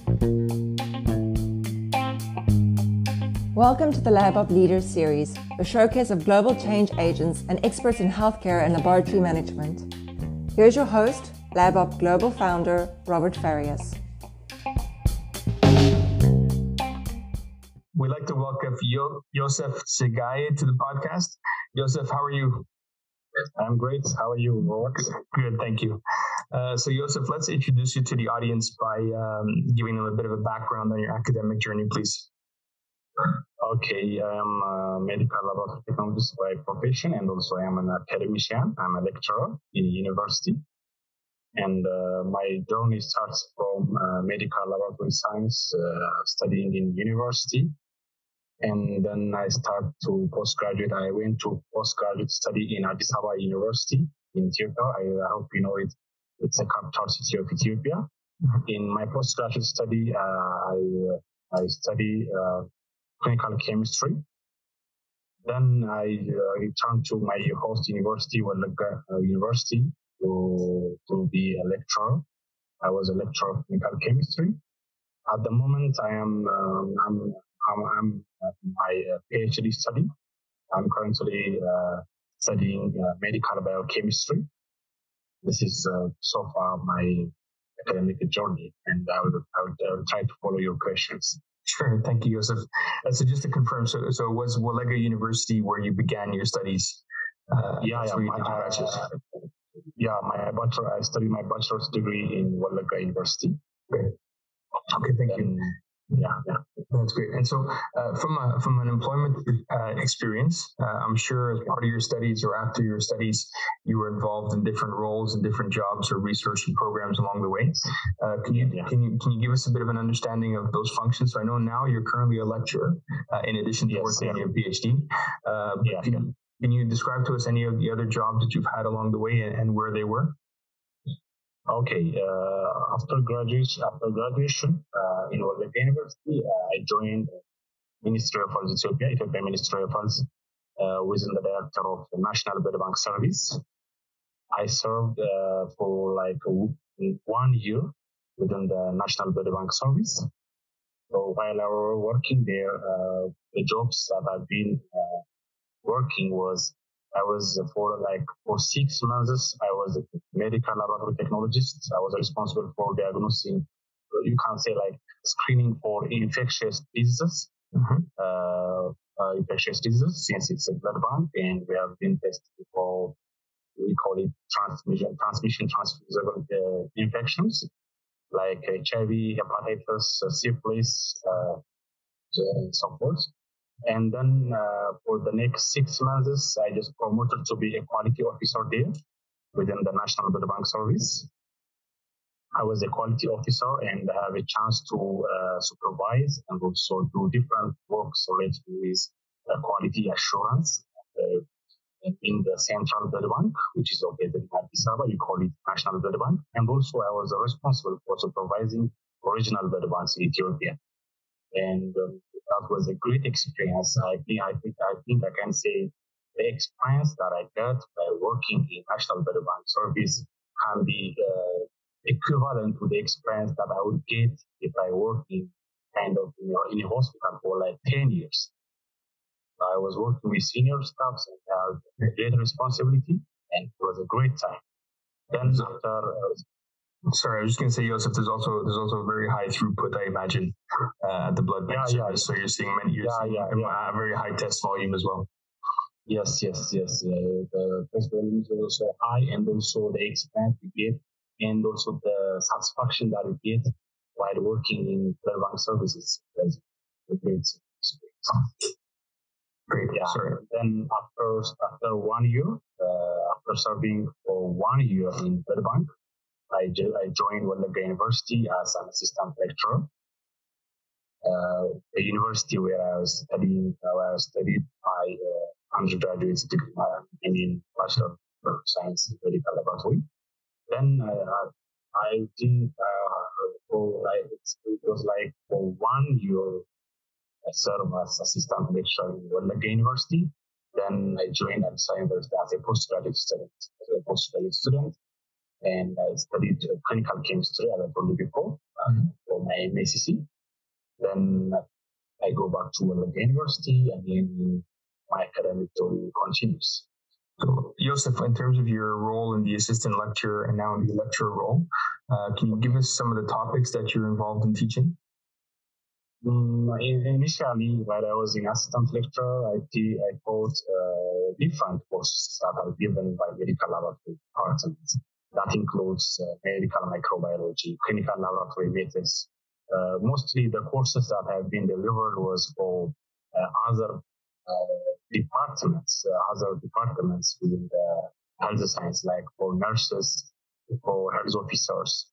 Welcome to the LabOp Leaders series, a showcase of global change agents and experts in healthcare and laboratory management. Here's your host, LabOp Global founder, Robert Farias. We'd like to welcome Joseph Segaye to the podcast. Joseph, how are you? I'm great. How are you, Robert? Good, thank you. So Joseph, let's introduce you to the audience by giving them a bit of a background on your academic journey, please. Okay, I am a medical laboratory technologist by profession, and also I am an academician. I'm a lecturer in university. And my journey starts from medical laboratory science, studying in university. And then I start to postgraduate. I went to postgraduate study in Addis Ababa University in Ethiopia. I hope you know it. It's a capital city of Ethiopia. In my postgraduate study, I study clinical chemistry. Then I returned to my host university, Wellagga University, to be a lecturer. I was a lecturer of clinical chemistry. At the moment, I'm my PhD study. I'm currently studying medical biochemistry. This is so far my academic journey, and I will try to follow your questions. Sure, thank you, Joseph. So just to confirm, so it was Wellagga University where you began your studies? I studied my bachelor's degree in Wellagga University. Great. Okay, thank you. Yeah, that's great. And so, from an employment experience, I'm sure as part of your studies or after your studies, you were involved in different roles and different jobs or research and programs along the way. Can you give us a bit of an understanding of those functions? So I know now you're currently a lecturer, in addition to working on your PhD. Can you describe to us any of the other jobs that you've had along the way and where they were? Okay. After graduation in Wellagga University, I joined Ministry of Health Ethiopia Ministry of Health, within the Director of the National Blood Bank Service. I served for like 1 year within the National Blood Bank Service. So while I was working there, the jobs that I've been working was for 6 months, I was a medical laboratory technologist. I was responsible for diagnosing, you can say like screening for infectious diseases. Infectious diseases, since it's a blood bank, and we have been testing for, we call it transmissible infections like HIV, hepatitis, syphilis, and so forth. And then for the next 6 months, I just promoted to be a quality officer there within the National Blood Bank Service. I was a quality officer, and I have a chance to supervise and also do different works related with quality assurance in the Central Blood Bank, which is located in Addis Ababa. You call it National Blood Bank. And also I was responsible for supervising regional blood banks in Ethiopia. And that was a great experience. I think I can say the experience that I got by working in National Blood Bank Service can be equivalent to the experience that I would get if I worked in in a hospital for like 10 years. I was working with senior staff and I had great responsibility, and it was a great time. Then after. Sorry, I was just going to say, Joseph, there's also a very high throughput, I imagine, at the blood bank service. So you're seeing a very high test volume as well. Yes. The test volume is also high, and also the experience we get, and also the satisfaction that we get while working in blood bank services. That's a great experience. Great. Yeah. Sorry. Then after 1 year, after serving for 1 year in blood bank, I joined Wellagga University as an assistant lecturer. The university where I studied my undergraduate degree in Bachelor of Science in Medical Laboratory. Then I did it was like for 1 year I served as assistant lecturer in Wellagga University. Then I joined Addis Ababa University as a postgraduate student. And I studied clinical chemistry, as I told you before, for for my MSc. Then I go back to Wellington University, and then my academic journey continues. So, Joseph, in terms of your role in the assistant lecturer and now in the lecturer role, can you give us some of the topics that you're involved in teaching? Initially, while I was in assistant lecturer, I taught different courses that are given by medical laboratory departments. That includes medical microbiology, clinical laboratory methods. Mostly the courses that have been delivered was for other departments within the health science, like for nurses, for health officers.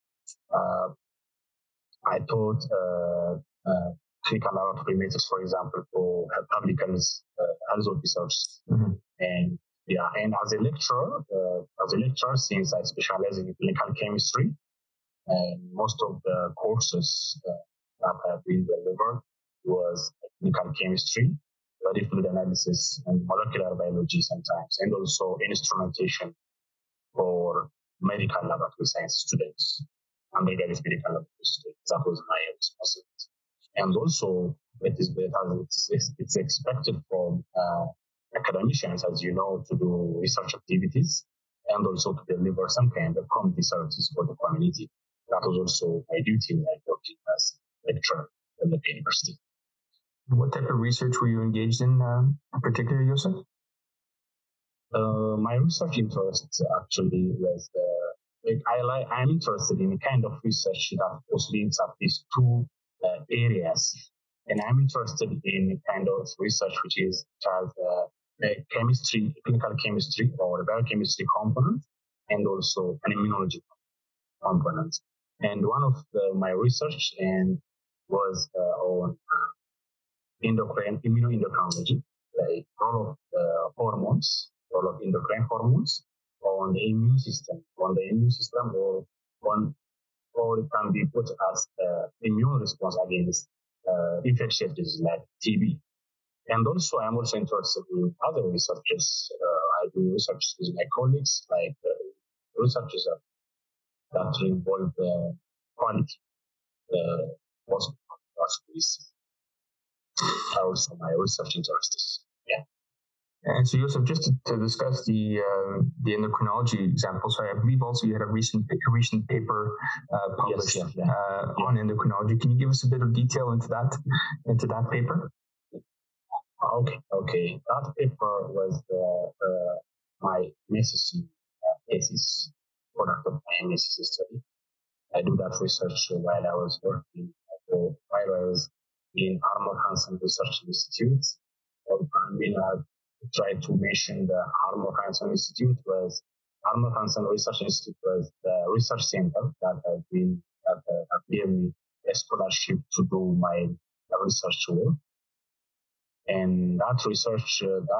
I taught clinical laboratory methods, for example, for public health officers. Mm-hmm. And as a lecturer, since I specialize in clinical chemistry, and most of the courses that have been delivered was clinical chemistry, body fluid analysis, and molecular biology sometimes, and also instrumentation for medical laboratory science students, undergraduate medical laboratory students. That was my responsibility. And also, it's expected from academicians, as you know, to do research activities and also to deliver some kind of community services for the community. That was also my duty when I worked as lecturer at the university. What type of research were you engaged in particular, Joseph? My research interest actually was I'm interested in a kind of research that was links at these two areas, and I'm interested in a kind of research which has chemistry, clinical chemistry or biochemistry component, and also an immunology component. And one of my research was on immunoendocrinology, like role of endocrine hormones on the immune system, or it can be put as immune response against infectious diseases like TB. And also, I'm also interested in other researches. I do research with my colleagues, like researches that involve quality, hospitals. Also, my research interests. Yeah. And so, Joseph, just to discuss the endocrinology example, so I believe also you had a recent paper published on endocrinology. Can you give us a bit of detail into that paper? Okay. That paper was my MSc thesis, product of my MSc study. I do that research while I was working, while I was in Arnold Hansen Research Institute. I tried to mention the Arnold Hansen Institute was Arnold Hansen Research Institute was the research center that gave me a scholarship to do my research work. And that research,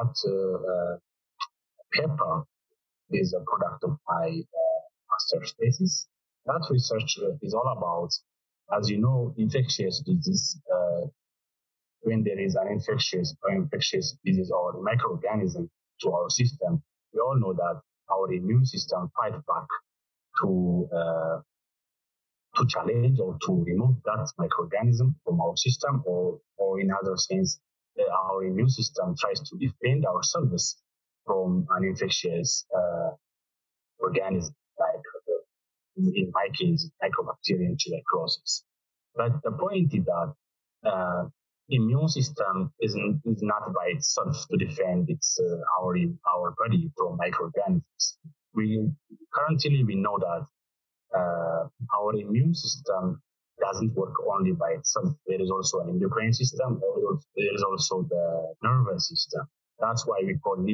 paper is a product of my master's thesis. That research is all about, as you know, infectious disease. When there is an infectious disease or microorganism to our system, we all know that our immune system fights back to challenge or to remove that microorganism from our system, or in other sense, our immune system tries to defend ourselves from an infectious organism, like in my case, Mycobacterium tuberculosis. But the point is that immune system is not by itself to defend our body from microorganisms. We know that our immune system doesn't work only by itself. There is also an endocrine system. There is also the nervous system. That's why we call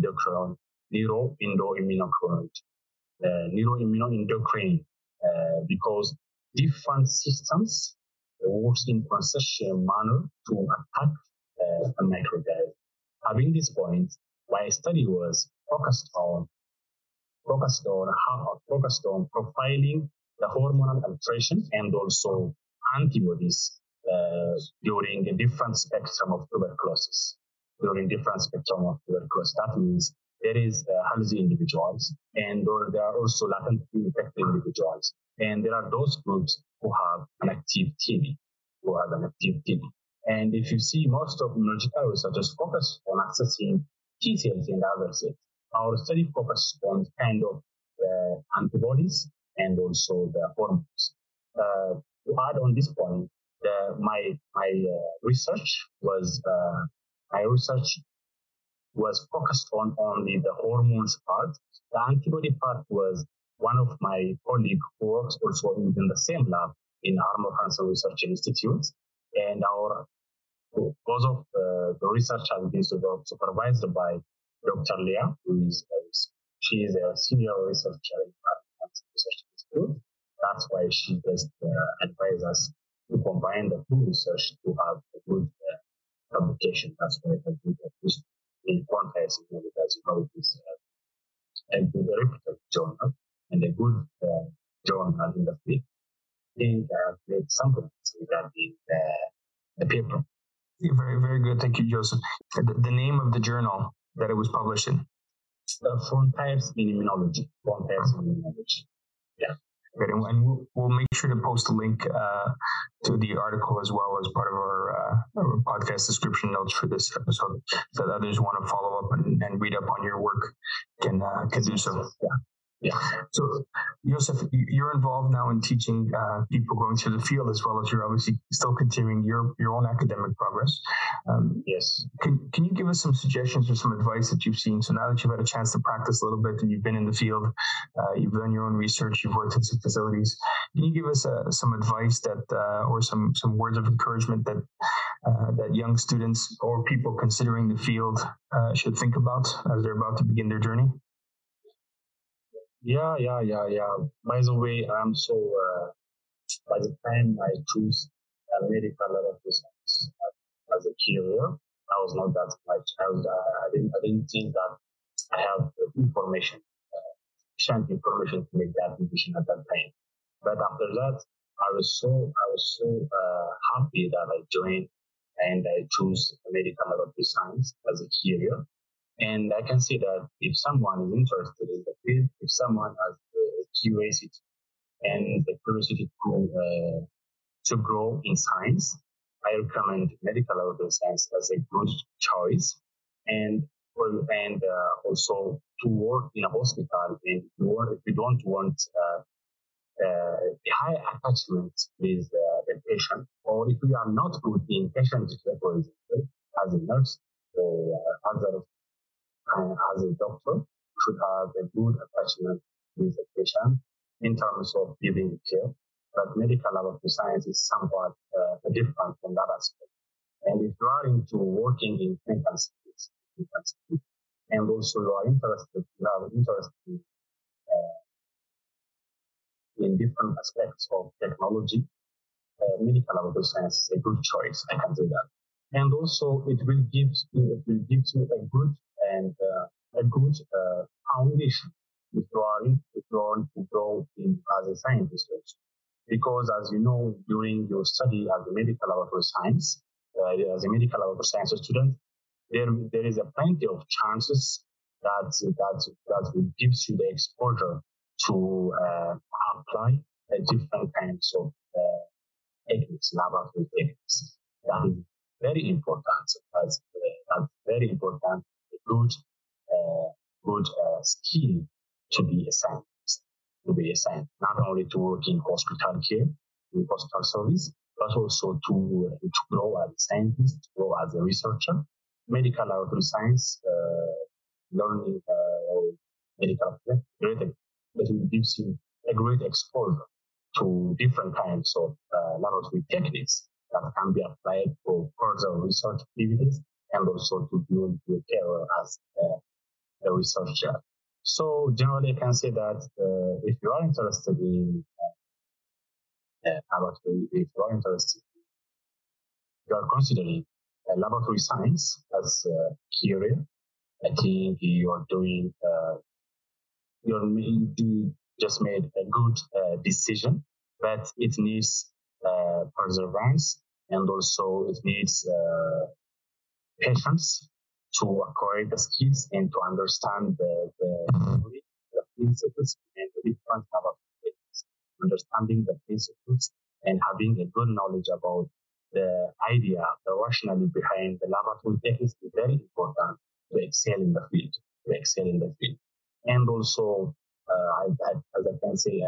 neuroendocrine, because different systems works in consistent manner to attack a microorganism. Having this point, my study was focused on profiling the hormonal alterations and also antibodies during a different spectrum of tuberculosis. That means there is healthy individuals, and there are also latently infected individuals. And there are those groups who have an active TB, And if you see, most of immunological researchers focus on accessing T cells and other cells. Our study focused on kind of antibodies and also the hormones. To add on this point, my research was focused on only the hormones part. The antibody part was one of my colleagues who works also within the same lab in Arnold Hansen Research Institute, and both of the research has been supervised by Dr. Leah, she is a senior researcher in Arnold Hansen Research Institute. That's why she just advised us to combine the two research to have a good publication. That's why I think that this in context, as you know, it is a good reputed journal and a good journal in the field. I think I have made some comments regarding the paper. Yeah, very, very good. Thank you, Joseph. The name of the journal that it was published in? Frontiers in Immunology. Yeah. Good. And we'll make sure to post a link to the article as well as part of our podcast description notes for this episode, so that others want to follow up and read up on your work can do so. Yeah. So, Joseph, you're involved now in teaching people going through the field, as well as you're obviously still continuing your own academic progress. Yes. Can you give us some suggestions or some advice that you've seen? So now that you've had a chance to practice a little bit and you've been in the field, you've done your own research, you've worked in some facilities, can you give us some advice that or some words of encouragement that young students or people considering the field should think about as they're about to begin their journey? Yeah. By the way, by the time I choose medical laboratory science as a career, I was not that much. I didn't think that I have sufficient information to make that decision at that time. But after that, I was so happy that I joined and I chose medical laboratory science as a career. And I can say that if someone is interested in the field, if someone has the curiosity and the curiosity to grow in science, I recommend medical laboratory science as a good choice. And also to work in a hospital, and if you don't want a high attachment with the patient, or if you are not good in patient care, for example, as a nurse or as a doctor, you should have a good attachment with the patient in terms of giving care. But medical laboratory science is somewhat different from that aspect. And if you are into working in clinical studies, and also you are interested in different aspects of technology, medical laboratory science is a good choice. I can say that. And also, it will give you a good foundation if you want to grow as a scientist also. Because as you know, during your study as a medical laboratory science, as a medical laboratory science student, there is a plenty of chances that will give you the exposure to apply different kinds of techniques, laboratory techniques. That is very important. That's very important. A good skill to be a scientist. Not only to work in hospital care, in hospital service, but also to grow as a scientist, to grow as a researcher. Medical laboratory science, learning medical it will give you a great exposure to different kinds of laboratory techniques that can be applied for further research activities and also to build your career as a researcher. So generally, I can say that if you are interested in laboratory, if you are considering laboratory science as a career, I think you just made a good decision, but it needs perseverance, and also it needs patience to acquire the skills and to understand the principles and the different laboratory techniques. Understanding the principles and having a good knowledge about the idea, the rationale behind the laboratory techniques is very important to excel in the field. And also, as I can say,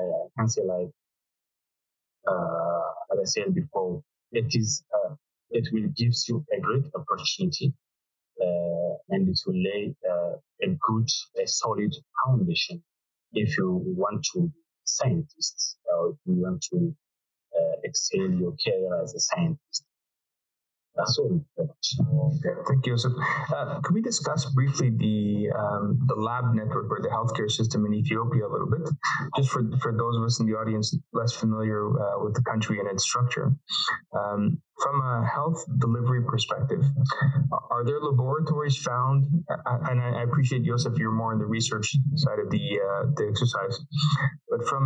as I said before, it will give you a great opportunity, and it will lay a solid foundation if you want to be a scientist, or if you want to excel your career as a scientist. That's all. Thank you, Yusuf. Can we discuss briefly the lab network or the healthcare system in Ethiopia a little bit, just for those of us in the audience less familiar with the country and its structure? From a health delivery perspective, are there laboratories found? And I appreciate, Yusuf, you're more on the research side of the exercise, but from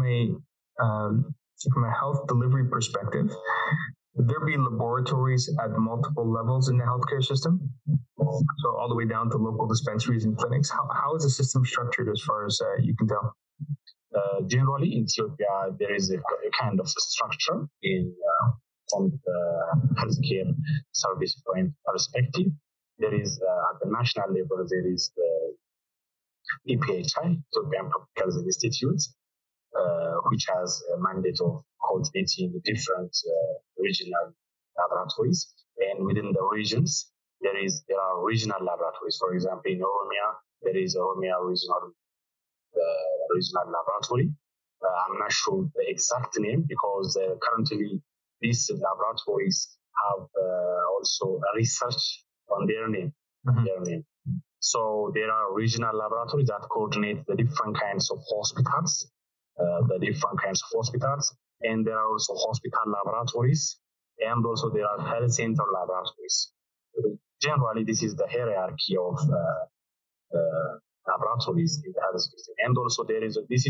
a health delivery perspective, would there be laboratories at multiple levels in the healthcare system? So all the way down to local dispensaries and clinics. How is the system structured as far as you can tell? Generally, in Ethiopia, there is a kind of structure from the healthcare service point perspective. There is, at the national level, there is the EPHI, Ethiopian Public Health Institute, which has a mandate of coordinating different regional laboratories. And within the regions, there are regional laboratories. For example, in Oromia, there is Oromia regional laboratory. I'm not sure the exact name because currently these laboratories have also a research on their name. So there are regional laboratories that coordinate the different kinds of hospitals. And there are also hospital laboratories, and also there are health center laboratories. Generally, this is the hierarchy of laboratories in the health system. And also there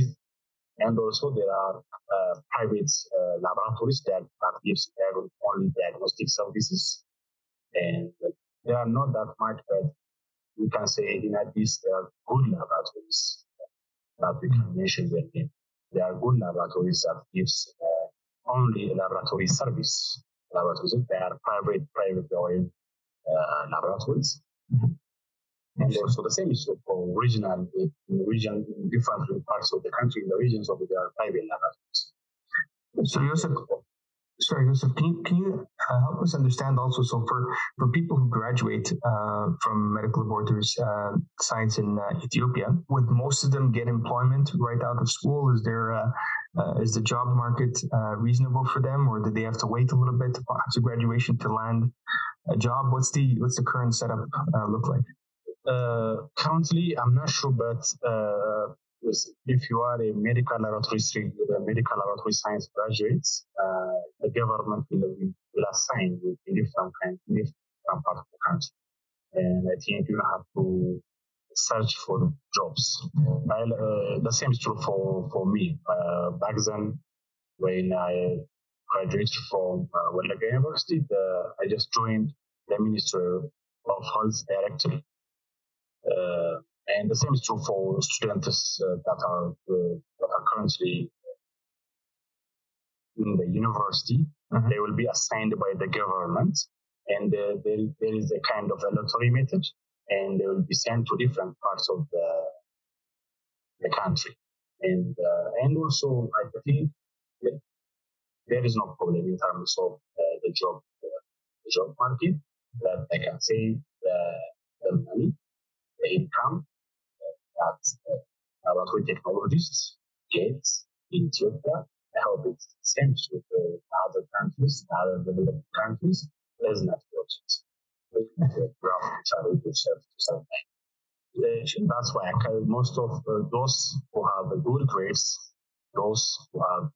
are private laboratories that gives only diagnostic services, and they are not that much, but we can say in at least there are good laboratories that we can mention their name. There are good laboratories that gives only laboratory service. They are private owned laboratories. And also the same is for regional, in different parts of the country, in the regions of there are private laboratories. So Yusuf, can you help us understand also, so for people who graduate from medical laboratories science in Ethiopia, would most of them get employment right out of school? Is the job market reasonable for them, or do they have to wait a little bit after graduation to land a job? What's the current setup look like? Currently, I'm not sure, but if you are a medical laboratory science graduate, the government will assign you in different parts of the country. And I think you have to search for jobs. The same is true for me. Back then, when I graduated from Wellagga University, I just joined the Ministry of Health directly. And the same is true for students that are currently in the university. Mm-hmm. They will be assigned by the government, and there is a kind of a lottery method, and they will be sent to different parts of the country. And also, I think there is no problem in terms of the job market. That I can say the money, the income that laboratory technologists get in Ethiopia, I hope it's the same with other countries, other developed countries. There's not that's why most of those who have good grades, those who have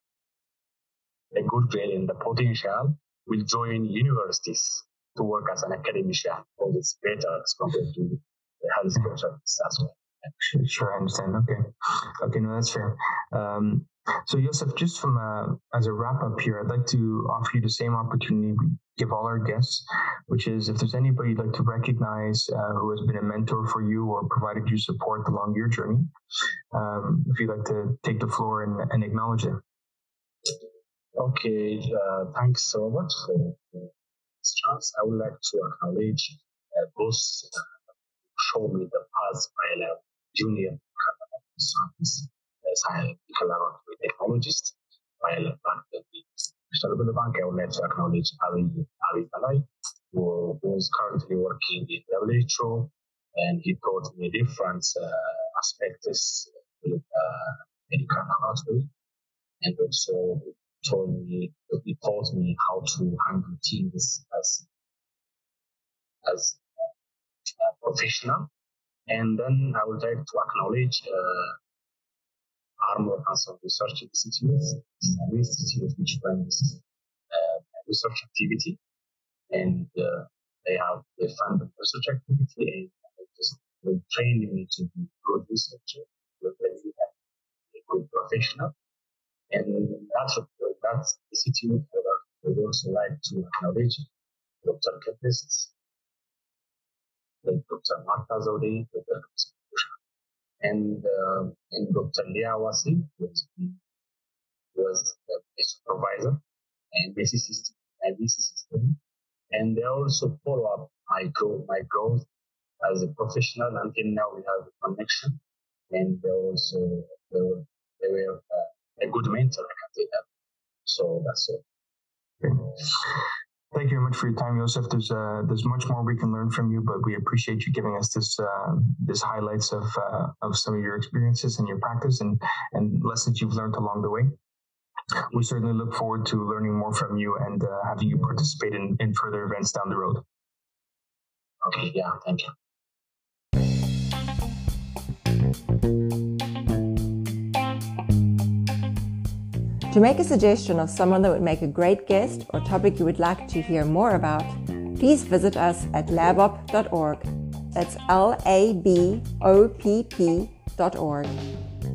a good grade and the potential, will join universities to work as an academician, because it's better as compared to the healthcare service as well. Sure, I understand. Okay, no, that's fair. So Yusuf, just as a wrap up here, I'd like to offer you the same opportunity we give all our guests, which is if there's anybody you'd like to recognize who has been a mentor for you or provided you support along your journey, if you'd like to take the floor and acknowledge them. Okay, thanks, Robert, for this chance. I would like to acknowledge both show me the path while a junior science laboratory technologist, while back at the National Bank, I would like to acknowledge Avi Talai, who is currently working in WHO, and he taught me different aspects with medical laboratory, and also he taught me how to handle teams as a professional. And then I would like to acknowledge Armor Cancer Research Institute. It's an institute which runs research activity, and they fund the research activity, and they train me to be good researcher, a good professional. And that institute, I would also like to acknowledge Dr. Kepist, Dr. Marta Zodi, Dr. and Dr. Lia Wasi was a supervisor and BCC study, and they also follow up my growth as a professional. Until now, we have a connection, and they were a good mentor, I can say that. So that's all. Okay. Thank you very much for your time, Joseph. There's much more we can learn from you, but we appreciate you giving us this highlights of some of your experiences and your practice and lessons you've learned along the way. We certainly look forward to learning more from you and having you participate in further events down the road. Okay, yeah, thank you. To make a suggestion of someone that would make a great guest or topic you would like to hear more about, please visit us at labopp.org. That's labopp.org.